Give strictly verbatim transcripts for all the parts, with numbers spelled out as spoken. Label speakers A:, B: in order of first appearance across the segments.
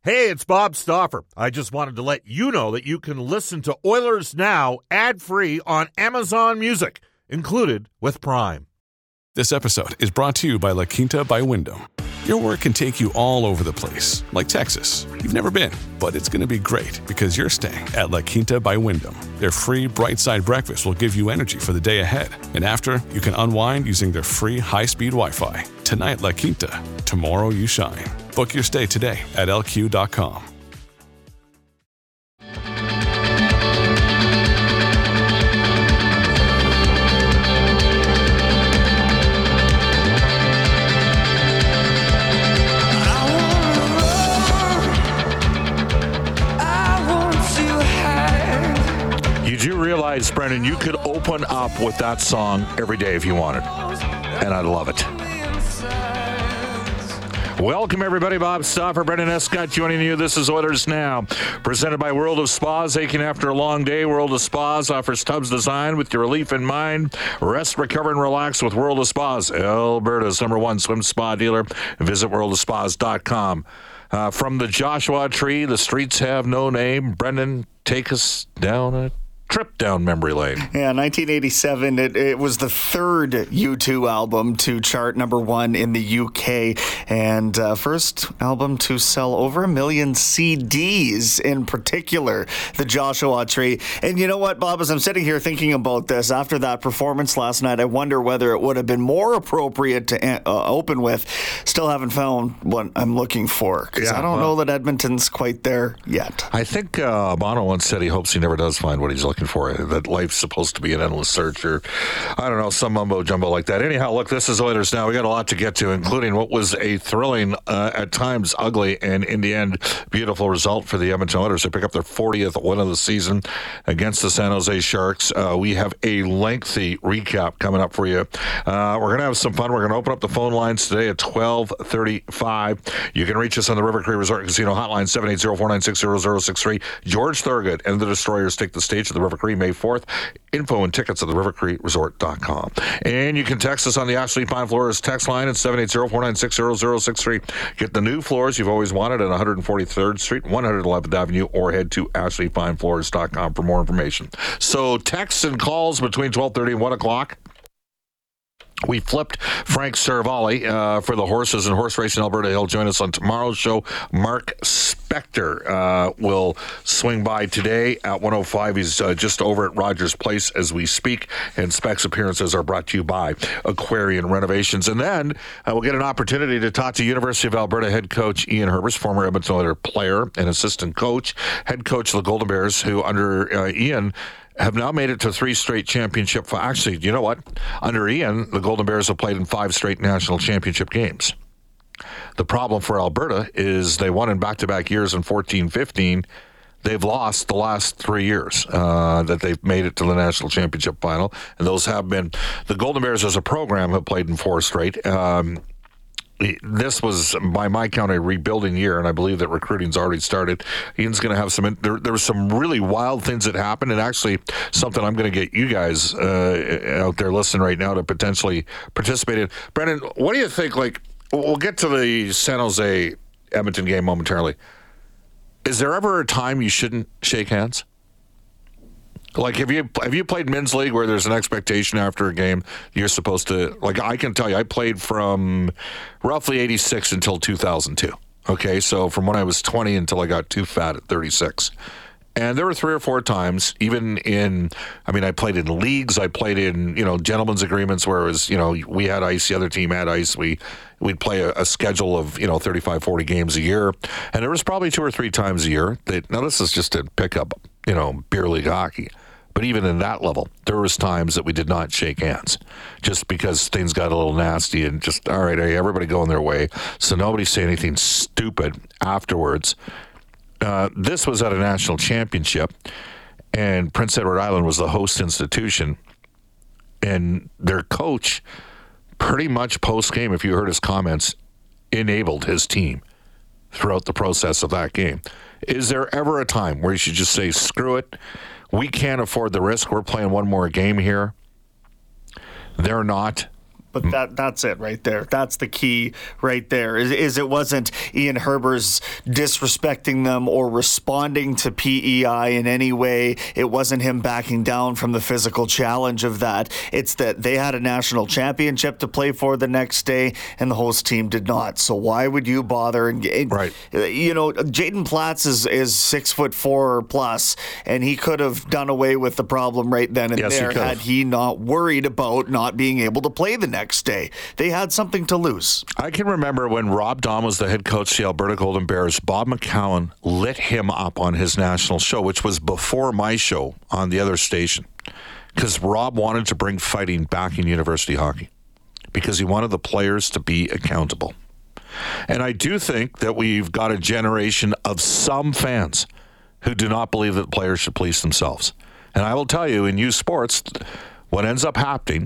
A: Hey, it's Bob Stauffer. I just wanted to let you know that you can listen to Oilers Now ad-free on Amazon Music, included with Prime.
B: This episode is brought to you by La Quinta by Wyndham. Your work can take you all over the place, like Texas. You've never been, but it's going to be great because you're staying at La Quinta by Wyndham. Their free Bright Side breakfast will give you energy for the day ahead. And after, you can unwind using their free high-speed Wi-Fi. Tonight, La Quinta. Tomorrow, you shine. Book your stay today at L Q dot com.
C: You do realize, Brendan, you could open up with that song every day if you wanted, and I'd love it. Welcome, everybody. Bob Stauffer, Brendan Escott joining you. This is Oilers Now, presented by World of Spas. Aching after a long day, World of Spas offers tubs designed with your relief in mind. Rest, recover, and relax with World of Spas, Alberta's number one swim spa dealer. Visit world of spas dot com. Uh, from the Joshua Tree, the streets have no name. Brendan, take us down a trip down memory lane.
D: Yeah, nineteen eighty-seven, it, it was the third U two album to chart number one in the U K, and uh, first album to sell over a million C Ds in particular, the Joshua Tree. And you know what, Bob, as I'm sitting here thinking about this, after that performance last night, I wonder whether it would have been more appropriate to uh, open with. Still haven't found what I'm looking for, because
C: Yeah,
D: I don't
C: well,
D: know that Edmonton's quite there yet.
C: I think uh, Bono once said he hopes he never does find what he's looking for, that life's supposed to be an endless search, or I don't know, some mumbo jumbo like that. Anyhow, look, this is Oilers Now. We got a lot to get to, including what was a thrilling, uh, at times ugly, and in the end, beautiful result for the Edmonton Oilers. They pick up their fortieth win of the season against the San Jose Sharks. Uh, we have a lengthy recap coming up for you. Uh, we're going to have some fun. We're going to open up the phone lines today at twelve thirty-five. You can reach us on the River Cree Resort Casino hotline, seven eight zero, four nine six, zero zero six three. George Thorogood and the Destroyers take the stage at the River Cree May fourth. Info and tickets at the river cree resort dot com. And you can text us on the Ashley Fine Floors text line at seven eight zero, four nine six, zero zero six three. Get the new floors you've always wanted at one forty-third Street, one eleventh Avenue, or head to ashley fine floors dot com for more information. So texts and calls between twelve thirty and one o'clock. We flipped Frank Saravalli uh, for the horses and horse race in Alberta. He'll join us on tomorrow's show. Mark Spector uh, will swing by today at one oh five. He's uh, just over at Rogers Place as we speak. And Spec's appearances are brought to you by Aquarian Renovations. And then uh, we'll get an opportunity to talk to University of Alberta head coach Ian Herbers, former Edmonton Oilers player and assistant coach, head coach of the Golden Bears, who under uh, Ian have now made it to three straight championship. Actually, you know what? Under Ian, the Golden Bears have played in five straight national championship games. The problem for Alberta is they won in back-to-back years in fourteen fifteen. They've lost the last three years uh, that they've made it to the national championship final. And those have been, the Golden Bears as a program have played in four straight. Um, This was, by my count, a rebuilding year, and I believe that recruiting's already started. Ian's going to have some, there, there were some really wild things that happened, and actually something I'm going to get you guys uh, out there listening right now to potentially participate in. Brendan, what do you think, like, we'll get to the San Jose Edmonton game momentarily. Is there ever a time you shouldn't shake hands? Like, have you have you played men's league where there's an expectation after a game you're supposed to, like, I can tell you, I played from roughly eighty-six until two thousand two. Okay, so from when I was twenty until I got too fat at thirty-six. And there were three or four times, even in, I mean, I played in leagues, I played in, you know, gentlemen's agreements where it was, you know, we had ice, the other team had ice, we, we'd play a, a schedule of, you know, thirty-five, forty games a year. And there was probably two or three times a year that, now this is just to pick up, you know, beer league hockey. But even in that level, there was times that we did not shake hands just because things got a little nasty and just, all right, everybody going their way. So nobody say anything stupid afterwards. Uh, this was at a national championship, and Prince Edward Island was the host institution. And their coach, pretty much post-game, if you heard his comments, enabled his team throughout the process of that game. Is there ever a time where you should just say, screw it, we can't afford the risk, we're playing one more game here? They're not.
D: But that that's it right there. That's the key right there, is, is it wasn't Ian Herbers disrespecting them or responding to P E I in any way. It wasn't him backing down from the physical challenge of that. It's that they had a national championship to play for the next day, and the host team did not. So why would you bother? And, and
C: right.
D: You know, Jaden Platts is, is six foot four plus, and he could have done away with the problem right then and
C: yes,
D: there
C: he
D: had he not worried about not being able to play the next next day. They had something to lose.
C: I can remember when Rob Dahm was the head coach of the Alberta Golden Bears, Bob McCowan lit him up on his national show, which was before my show on the other station, because Rob wanted to bring fighting back in university hockey because he wanted the players to be accountable. And I do think that we've got a generation of some fans who do not believe that players should police themselves. And I will tell you, in youth sports, what ends up happening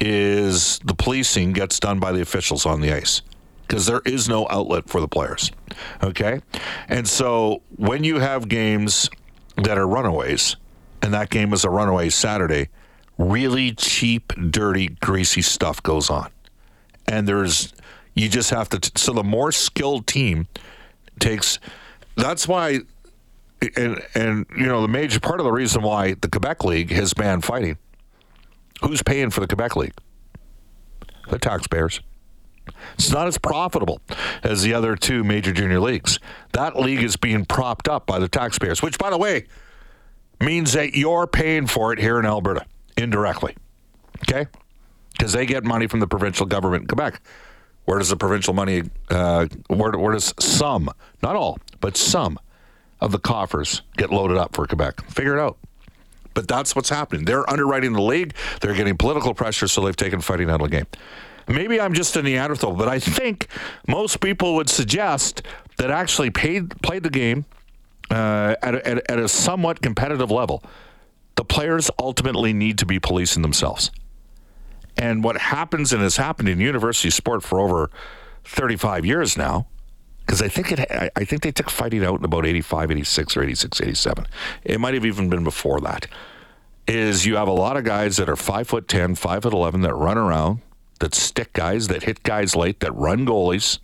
C: is the policing gets done by the officials on the ice because there is no outlet for the players. Okay? And so when you have games that are runaways, and that game is a runaway Saturday, really cheap, dirty, greasy stuff goes on. And there's, you just have to, so the more skilled team takes, that's why, and, and you know, the major part of the reason why the Quebec League has banned fighting. Who's paying for the Quebec League? The taxpayers. It's not as profitable as the other two major junior leagues. That league is being propped up by the taxpayers, which, by the way, means that you're paying for it here in Alberta indirectly. Okay? Because they get money from the provincial government in Quebec. Where does the provincial money, uh, where, where does some, not all, but some of the coffers get loaded up for Quebec? Figure it out. But that's what's happening. They're underwriting the league. They're getting political pressure, so they've taken fighting out of the game. Maybe I'm just a Neanderthal, but I think most people would suggest that actually paid, played the game uh, at, a, at, at a somewhat competitive level. The players ultimately need to be policing themselves. And what happens and has happened in university sport for over thirty-five years now, because I think it, I think they took fighting out in about eighty-five, eighty-six, or eighty-six, eighty-seven. It might have even been before that. Is you have a lot of guys that are five foot ten, five foot eleven that run around, that stick guys, that hit guys late, that run goalies,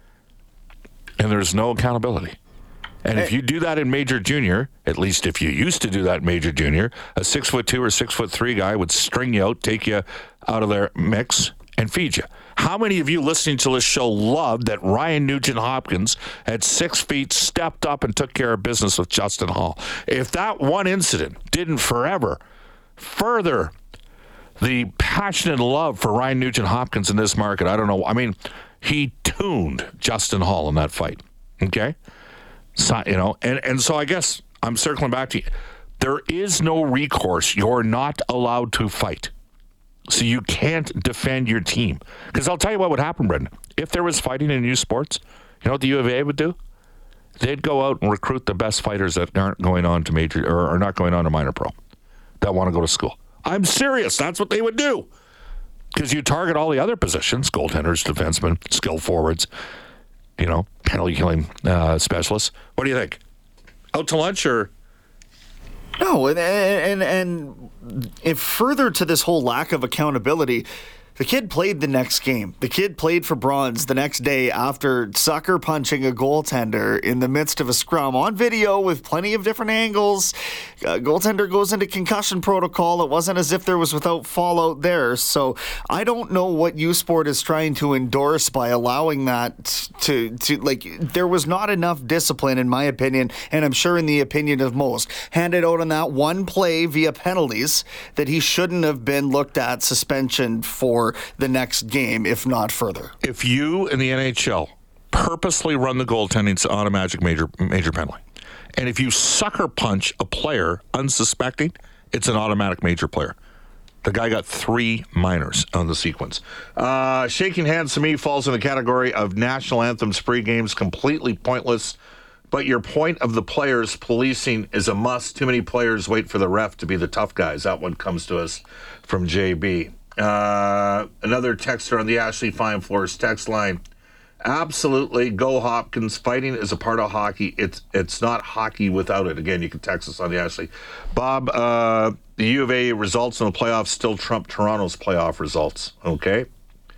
C: and there's no accountability. And if you do that in major junior, at least if you used to do that in major junior, a six foot two or six foot three guy would string you out, take you out of their mix, and feed you. How many of you listening to this show loved that Ryan Nugent-Hopkins at six feet stepped up and took care of business with Justin Hall? If that one incident didn't forever further the passionate love for Ryan Nugent-Hopkins in this market, I don't know. I mean, he tuned Justin Hall in that fight. Okay? So, you know, and, and so I guess I'm circling back to you. There is no recourse. You're not allowed to fight. So you can't defend your team. Because I'll tell you what would happen, Brendan. If there was fighting in youth sports, you know what the U of A would do? They'd go out and recruit the best fighters that aren't going on to major or are not going on to minor pro, that want to go to school. I'm serious. That's what they would do. Because you target all the other positions, goaltenders, defensemen, skill forwards, you know, penalty killing uh, specialists. What do you think? Out to lunch or...
D: No, and, and and if further to this whole lack of accountability, the kid played the next game. The kid played for bronze the next day after sucker punching a goaltender in the midst of a scrum on video with plenty of different angles. Uh, goaltender goes into concussion protocol. It wasn't as if there was without fallout there. So I don't know what U Sport is trying to endorse by allowing that to, to like, there was not enough discipline, in my opinion, and I'm sure in the opinion of most, handed out on that one play via penalties that he shouldn't have been looked at suspension for the next game, if not further.
C: If you in the N H L purposely run the goaltending, it's an automatic major major penalty. And if you sucker punch a player unsuspecting, it's an automatic major player. The guy got three minors on the sequence. Uh, shaking hands to me falls in the category of national anthem spree games, completely pointless. But your point of the players policing is a must. Too many players wait for the ref to be the tough guys. That one comes to us from J B. Uh, another texter on the Ashley Fine Floors text line. Absolutely, go Hopkins. Fighting is a part of hockey. It's it's not hockey without it. Again, you can text us on the Ashley. Bob, uh, the U of A results in the playoffs still trump Toronto's playoff results. Okay.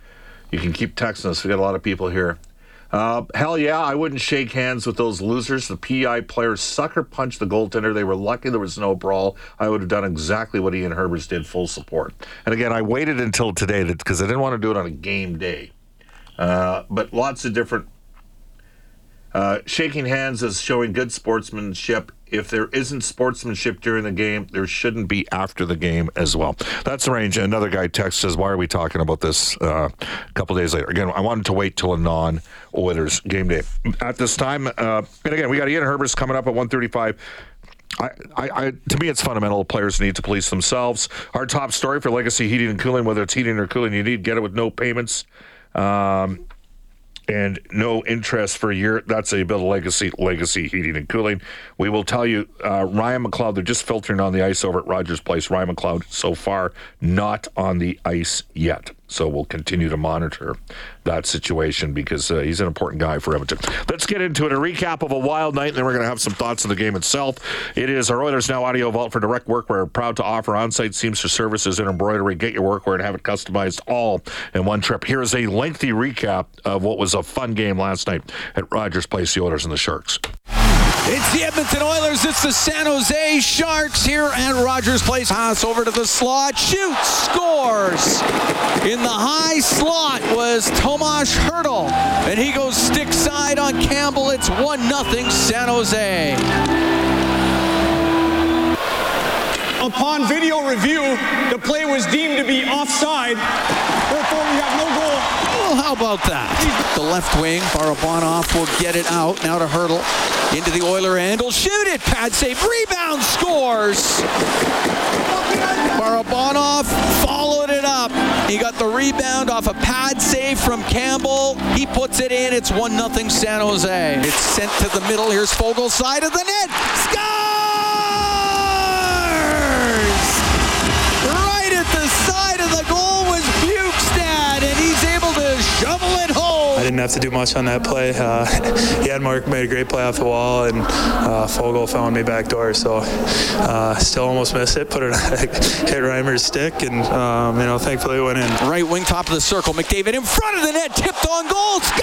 C: You can keep texting us. We got a lot of people here. Uh, hell yeah, I wouldn't shake hands with those losers. The P I players sucker punched the goaltender. They were lucky there was no brawl. I would have done exactly what Ian Herbers did, full support. And again, I waited until today because I didn't want to do it on a game day. Uh, but lots of different... Uh, shaking hands is showing good sportsmanship. If there isn't sportsmanship during the game, there shouldn't be after the game as well. That's the range. Another guy texts says, why are we talking about this uh, a couple days later? Again, I wanted to wait till a non-Oilers game day. At this time, uh, and again, we got Ian Herbers coming up at one thirty-five. I, I, I, to me, it's fundamental. Players need to police themselves. Our top story for Legacy Heating and Cooling, whether it's heating or cooling, you need to get it with no payments. Um... and no interest for a year. That's a bit of legacy, legacy heating and cooling. We will tell you, uh, Ryan McLeod, they're just filtering on the ice over at Rogers Place. Ryan McLeod, so far, not on the ice yet. So we'll continue to monitor that situation because uh, he's an important guy for Edmonton. Let's get into it. A recap of a wild night, and then we're going to have some thoughts on the game itself. It is our Oilers Now Audio Vault for direct work. We're proud to offer on-site seamstress services and embroidery. Get your workwear and have it customized all in one trip. Here is a lengthy recap of what was a fun game last night at Rogers Place, the Oilers and the Sharks.
E: It's the Edmonton Oilers. It's the San Jose Sharks here at Rogers Place. Pass over to the slot. Shoots. Scores. In the high slot was Tomas Hertl. And he goes stick side on Campbell. It's one nothing San Jose.
F: Upon video review, the play was deemed to be offside. Therefore, we have no goal.
E: Well, how about that? The left wing, Barabanov will get it out. Now to Hertl. Into the Oiler end. He'll shoot it. Pad save. Rebound. Scores. Barabanov followed it up. He got the rebound off a pad save from Campbell. He puts it in. It's one nothing San Jose. It's sent to the middle. Here's Foegele, side of the net. Scores! Right at the side of the goal was Bukestad, and he's able to shovel it home.
G: I didn't have to do much on that play. Uh, Janmark made a great play off the wall, and uh, Foegele found me back door. So uh, still almost missed it. Put it hit Reimer's stick, and um, you know, thankfully it went in.
E: Right wing, top of the circle. McDavid in front of the net, tipped on goal. Scores!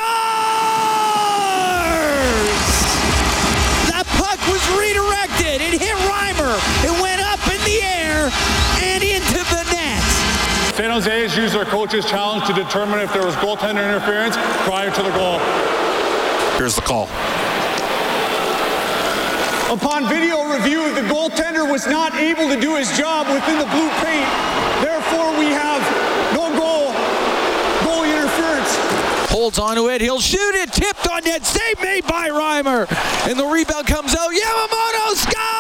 E: That puck was redirected. It hit Reimer. It went up in the air and into the net.
F: San Jose has used their coach's challenge to determine if there was goaltender interference prior to the goal.
C: Here's the call.
F: Upon video review, the goaltender was not able to do his job within the blue paint. Therefore, we have no goal. Goalie interference.
E: Holds onto it. He'll shoot it. Tipped on net. Save made by Reimer. And the rebound comes out. Yamamoto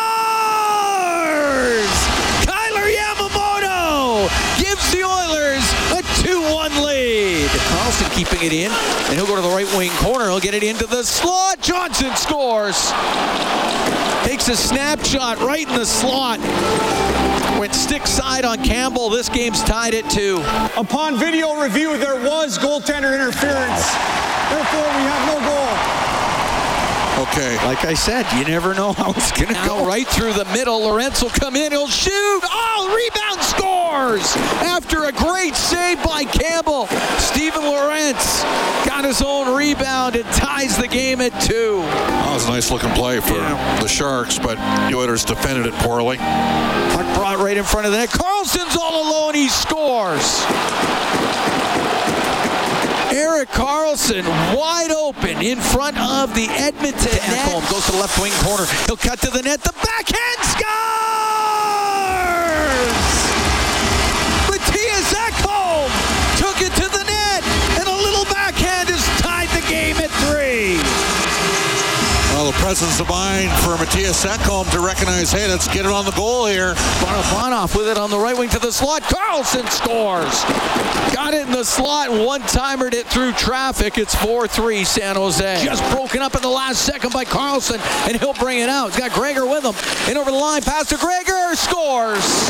E: scores! Kyler Yamamoto gives the Oilers a two one lead. Carlson keeping it in, and he'll go to the right wing corner. He'll get it into the slot. Johnson scores. Takes a snapshot right in the slot. Went stick side on Campbell. This game's tied at two.
F: Upon video review, there was goaltender interference. Therefore, we have no goal.
E: Okay. Like I said, you never know how it's going to go. Right through the middle. Lorentz will come in. He'll shoot. Oh, rebound scores. After a great save by Campbell, Steven Lorentz got his own rebound and ties the game at two.
C: That was a nice looking play for yeah. the Sharks, but the Oilers defended it poorly.
E: Puck brought right in front of the net. Carlson's all alone. He scores. Erik Karlsson wide open in front of the Edmonton net. Ekholm goes to the left wing corner. He'll cut to the net. The backhand scores! Matthias Ekholm took it to the net, and a little backhand has tied the game at three.
C: Well, the presence of mind for Matthias Ekholm to recognize, hey, let's get it on the goal here.
E: Barabanov with it on the right wing to the slot. Karlsson scores. Got it in the slot and one-timered it through traffic. It's four three San Jose. Just broken up in the last second by Karlsson, and he'll bring it out. He's got Gregor with him. In over the line, pass to Gregor. Scores.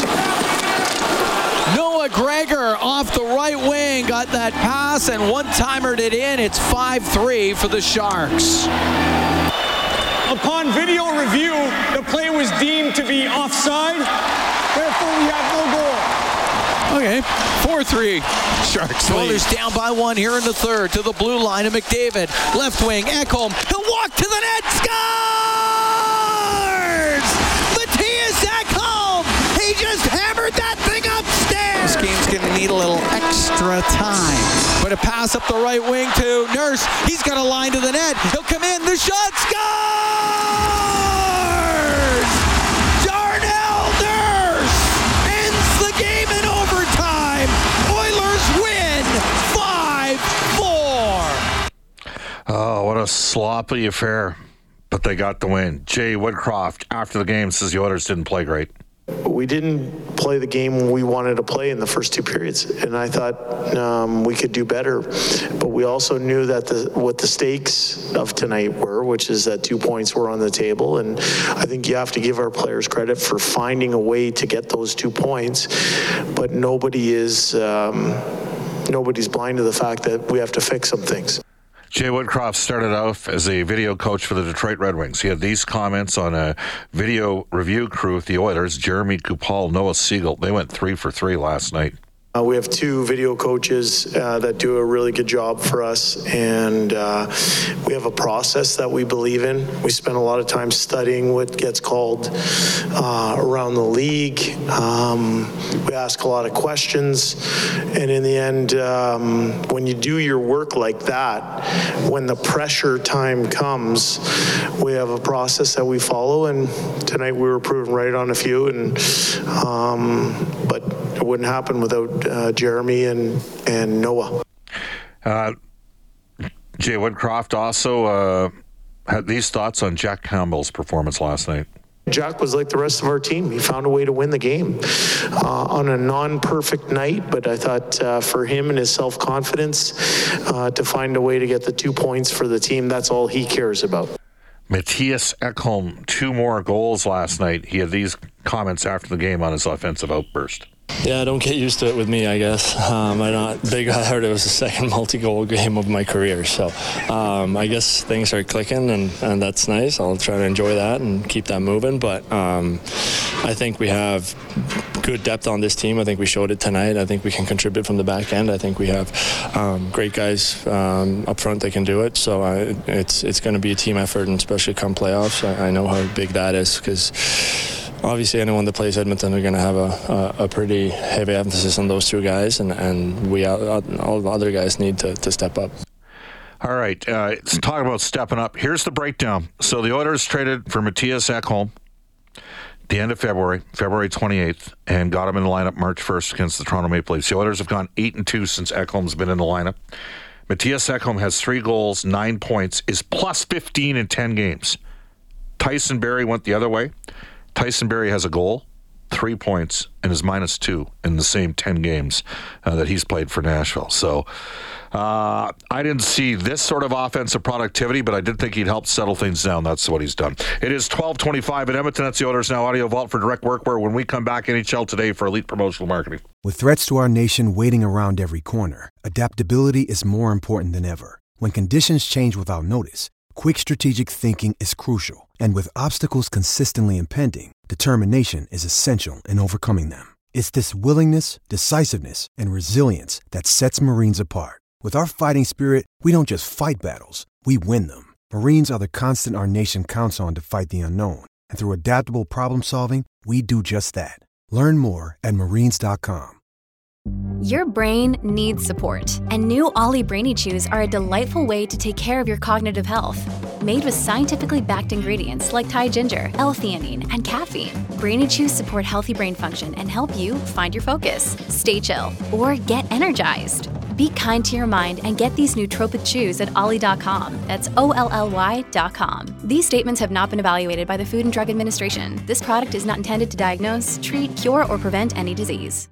E: Noah Gregor off the right wing got that pass and one-timered it in. It's five three for the Sharks.
F: Upon video review, the play was deemed to be offside. Therefore, we have no goal.
E: Okay, four three. Sharks. Oilers down by one here in the third. To the blue line of McDavid. Left wing, Ekholm. He'll walk to the net. Scores! Mattias Ekholm! He just hammered that thing upstairs! This game's going to need a little extra time. But a pass up the right wing to Nurse. He's got a line to the net. He'll come in. The shot scores! Darnell Nurse ends the game in overtime. Oilers win five four.
C: Oh, what a sloppy affair. But they got the win. Jay Woodcroft, after the game, says the Oilers didn't play great.
H: We didn't play the game we wanted to play in the first two periods, and I thought um, we could do better. But we also knew that the, what the stakes of tonight were, which is that two points were on the table, and I think you have to give our players credit for finding a way to get those two points. But nobody is um, nobody's blind to the fact that we have to fix some things.
C: Jay Woodcroft started off as a video coach for the Detroit Red Wings. He had these comments on a video review crew with the Oilers, Jeremy Kupal, Noah Siegel. They went three for three last night.
H: Uh, we have two video coaches uh, that do a really good job for us, and uh, we have a process that we believe in. We spend a lot of time studying what gets called uh, around the league. Um, we ask a lot of questions, and in the end, um, when you do your work like that, when the pressure time comes, we have a process that we follow, and tonight we were proven right on a few, and um, but it wouldn't happen without uh, Jeremy and, and Noah.
C: Uh, Jay Woodcroft also uh, had these thoughts on Jack Campbell's performance last night.
H: Jack was like the rest of our team. He found a way to win the game uh, on a non-perfect night, but I thought uh, for him and his self-confidence uh, to find a way to get the two points for the team, that's all he cares about.
C: Mattias Ekholm, two more goals last night. He had these comments after the game on his offensive outburst.
I: Yeah, I don't get used to it with me, I guess. Um, I'm not big. I heard it was the second multi-goal game of my career. So um, I guess things are clicking, and, and that's nice. I'll try to enjoy that and keep that moving. But um, I think we have good depth on this team. I think we showed it tonight. I think we can contribute from the back end. I think we have um, great guys um, up front that can do it. So I, it's it's going to be a team effort, and especially come playoffs. I, I know how big that is because obviously anyone that plays Edmonton are going to have a, a, a pretty heavy emphasis on those two guys, and, and we all, all the other guys need to, to step up.
C: All right, uh, let's talk about stepping up. Here's the breakdown. So the Oilers traded for Mattias Ekholm at the end of February, February twenty-eighth, and got him in the lineup March first against the Toronto Maple Leafs. The Oilers have gone eight and two since Ekholm's been in the lineup. Mattias Ekholm has three goals, nine points, is plus fifteen in ten games. Tyson Barrie went the other way. Tyson Barrie has a goal, three points, and is minus two in the same ten games uh, that he's played for Nashville. So uh, I didn't see this sort of offensive productivity, but I did think he'd help settle things down. That's what he's done. It is twelve twenty-five in Edmonton. That's the Oilers Now Audio Vault for Direct Workwear. When we come back, N H L Today for Elite Promotional Marketing.
J: With threats to our nation waiting around every corner, adaptability is more important than ever. When conditions change without notice, quick strategic thinking is crucial. And with obstacles consistently impending, determination is essential in overcoming them. It's this willingness, decisiveness, and resilience that sets Marines apart. With our fighting spirit, we don't just fight battles, we win them. Marines are the constant our nation counts on to fight the unknown. And through adaptable problem solving, we do just that. Learn more at marines dot com.
K: Your brain needs support, and new Ollie Brainy Chews are a delightful way to take care of your cognitive health. Made with scientifically backed ingredients like Thai ginger, L-theanine, and caffeine, Brainy Chews support healthy brain function and help you find your focus, stay chill, or get energized. Be kind to your mind and get these nootropic chews at ollie dot com. That's O L L Y dot com. These statements have not been evaluated by the Food and Drug Administration. This product is not intended to diagnose, treat, cure, or prevent any disease.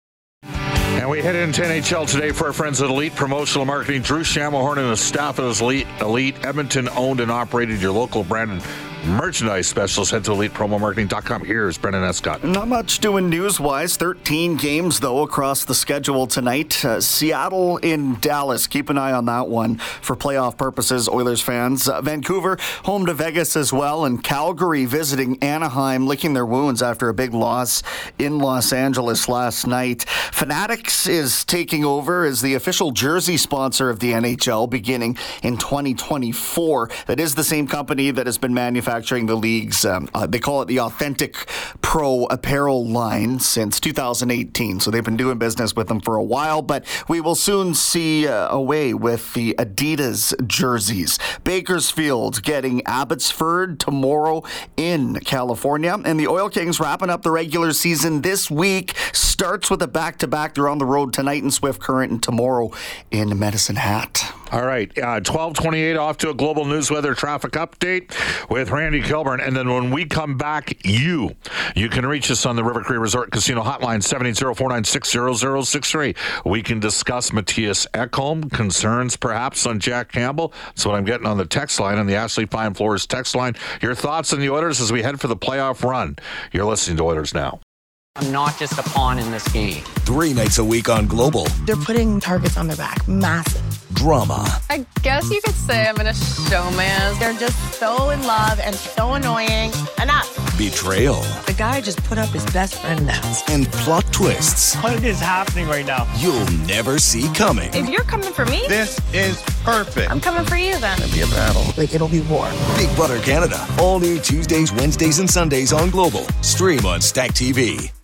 C: And we head into N H L Today for our friends at Elite Promotional Marketing. Drew Shammelhorn and the staff of Elite, Elite Edmonton owned and operated your local branded merchandise specials, head to elite promo marketing dot com. Here's Brendan Escott.
D: Not much doing news-wise. thirteen games, though, across the schedule tonight. Uh, Seattle in Dallas. Keep an eye on that one for playoff purposes, Oilers fans. Uh, Vancouver home to Vegas as well, and Calgary visiting Anaheim, licking their wounds after a big loss in Los Angeles last night. Fanatics is taking over as the official jersey sponsor of the N H L beginning in twenty twenty-four. That is the same company that has been manufacturing the league's, um, uh, they call it the Authentic Pro apparel line since two thousand eighteen. So they've been doing business with them for a while, but we will soon see uh, away with the Adidas jerseys. Bakersfield getting Abbotsford tomorrow in California, and the Oil Kings wrapping up the regular season this week. Starts with a back-to-back. They're on the road tonight in Swift Current and tomorrow in Medicine Hat.
C: All right, uh, twelve twenty-eight off to a global news weather traffic update with Randy Kilburn. And then when we come back, you you can reach us on the River Cree Resort Casino hotline, seven eight zero, four nine six, zero zero six three. We can discuss Matthias Ekholm, concerns perhaps on Jack Campbell. That's what I'm getting on the text line, on the Ashley Fine Floors text line. Your thoughts on the Oilers as we head for the playoff run. You're listening to Oilers Now.
L: I'm not just a pawn in this game.
M: Three nights a week on Global.
N: They're putting targets on their back. Massive.
M: Drama.
O: I guess you could say I'm in a showman.
N: They're just so in love and so annoying. Enough.
M: Betrayal.
N: The guy just put up his best friend in the house.
M: And plot twists.
P: What is happening right now?
M: You'll never see coming.
N: If you're coming for me,
P: this is perfect.
N: I'm coming for you then.
M: It'll be a battle.
N: Like, it'll be war.
M: Big Brother Canada. All new Tuesdays, Wednesdays, and Sundays on Global. Stream on Stack T V.